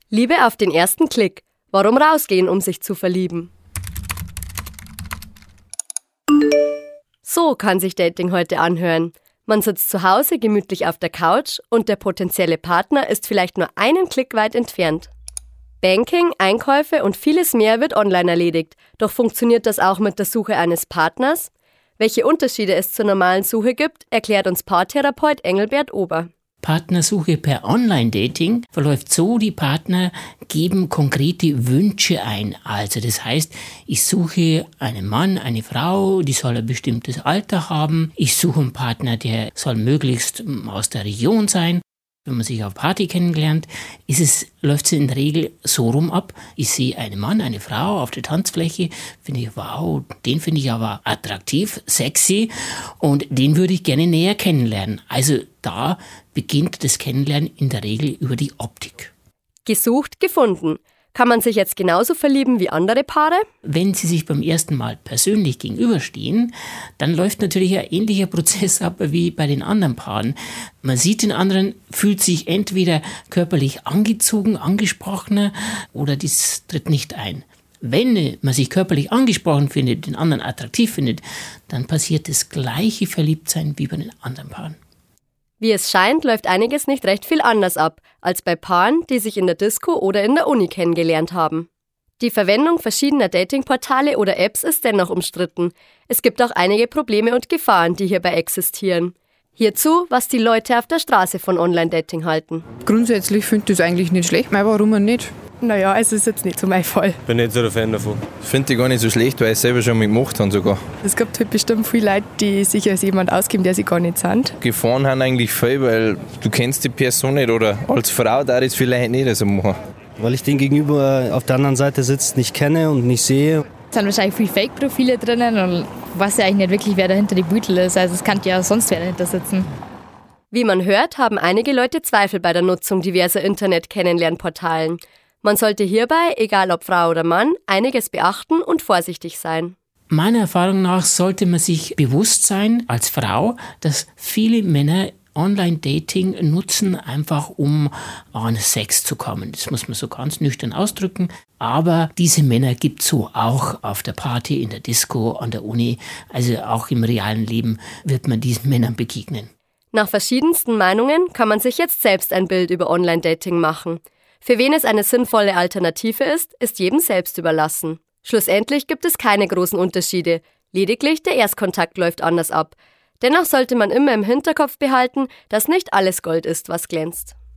Liebe auf den ersten Klick. Warum rausgehen, um sich zu verlieben? So kann sich Dating heute anhören. Man sitzt zu Hause gemütlich auf der Couch und der potenzielle Partner ist vielleicht nur einen Klick weit entfernt. Banking, Einkäufe und vieles mehr wird online erledigt. Doch funktioniert das auch mit der Suche eines Partners? Welche Unterschiede es zur normalen Suche gibt, erklärt uns Paartherapeut Engelbert Ober. Partnersuche per Online-Dating verläuft so, die Partner geben konkrete Wünsche ein. Also das heißt, ich suche einen Mann, eine Frau, die soll ein bestimmtes Alter haben. Ich suche einen Partner, der soll möglichst aus der Region sein. Wenn man sich auf Party kennenlernt, läuft es in der Regel so rum ab. Ich sehe einen Mann, eine Frau auf der Tanzfläche, finde ich, wow, den finde ich aber attraktiv, sexy und den würde ich gerne näher kennenlernen. Also da beginnt das Kennenlernen in der Regel über die Optik. Gesucht, gefunden. Kann man sich jetzt genauso verlieben wie andere Paare? Wenn sie sich beim ersten Mal persönlich gegenüberstehen, dann läuft natürlich ein ähnlicher Prozess ab wie bei den anderen Paaren. Man sieht den anderen, fühlt sich entweder körperlich angezogen, angesprochener oder dies tritt nicht ein. Wenn man sich körperlich angesprochen findet, den anderen attraktiv findet, dann passiert das gleiche Verliebtsein wie bei den anderen Paaren. Wie es scheint, läuft einiges nicht recht viel anders ab, als bei Paaren, die sich in der Disco oder in der Uni kennengelernt haben. Die Verwendung verschiedener Datingportale oder Apps ist dennoch umstritten. Es gibt auch einige Probleme und Gefahren, die hierbei existieren. Hierzu, was die Leute auf der Straße von Online-Dating halten. Grundsätzlich finde ich das eigentlich nicht schlecht, warum nicht? Naja, es ist jetzt nicht so mein Fall. Bin nicht so der Fan davon. Finde ich gar nicht so schlecht, weil ich es selber schon mal gemacht habe sogar. Es gibt halt bestimmt viele Leute, die sich als jemand ausgeben, der sie gar nicht sind. Gefahren haben eigentlich viel, weil du kennst die Person nicht oder als Frau darf ich es vielleicht nicht so machen. Weil ich den Gegenüber auf der anderen Seite sitzt, nicht kenne und nicht sehe. Es sind wahrscheinlich viele Fake-Profile drinnen und weiß ja eigentlich nicht wirklich, wer dahinter die Beutel ist. Also es kann ja sonst wer dahinter sitzen. Wie man hört, haben einige Leute Zweifel bei der Nutzung diverser Internet-Kennenlernportalen. Man sollte hierbei, egal ob Frau oder Mann, einiges beachten und vorsichtig sein. Meiner Erfahrung nach sollte man sich bewusst sein, als Frau, dass viele Männer Online-Dating nutzen, einfach um an Sex zu kommen. Das muss man so ganz nüchtern ausdrücken. Aber diese Männer gibt es so auch auf der Party, in der Disco, an der Uni. Also auch im realen Leben wird man diesen Männern begegnen. Nach verschiedensten Meinungen kann man sich jetzt selbst ein Bild über Online-Dating machen. Für wen es eine sinnvolle Alternative ist jedem selbst überlassen. Schlussendlich gibt es keine großen Unterschiede. Lediglich der Erstkontakt läuft anders ab. Dennoch sollte man immer im Hinterkopf behalten, dass nicht alles Gold ist, was glänzt.